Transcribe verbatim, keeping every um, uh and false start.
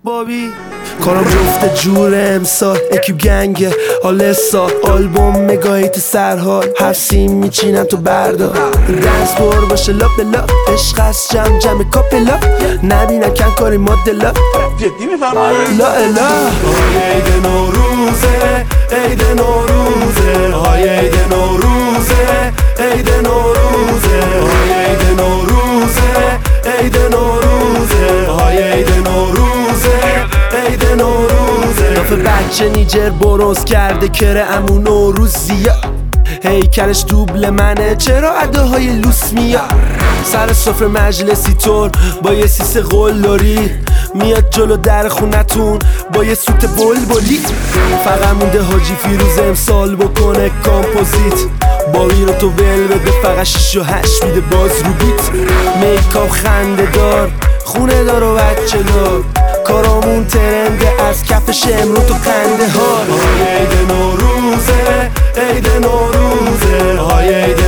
بابی کارم جفت جور امسال اکیب گنگه حال سال آلبوم مگاهیت سرحال هفسیم میچینم تو بردار دنس بور باشه لا بلا عشق از جمع جمع کاپلا نبینن کن کاری مدلا جدی میفرمایی؟ لا الا های عید نوروزه عید نوروزه های عید نوروزه عید نوروزه های عید نوروزه عید نوروزه های عید نوروزه عید نوروزه نافه بچه نیجر برونز کرده کره امو نوروزیه هیکلش دوبل منه چرا اداهای لوس میاد سر سفره مجلسی طور با یه سیس قلدری میاد جلو در خونتون با یه سوت بلبلی فقط مونده حاجی فیروز امسال بکنه کامپوزیت باقی رو تو ول بده فقط شیش و هشت میده باز رو بیت میکاپ خنده دار خونه دار و بچه دار کارامون ترنده از کفش امرو تو خنده ها های عید نوروزه عید نوروزه های عید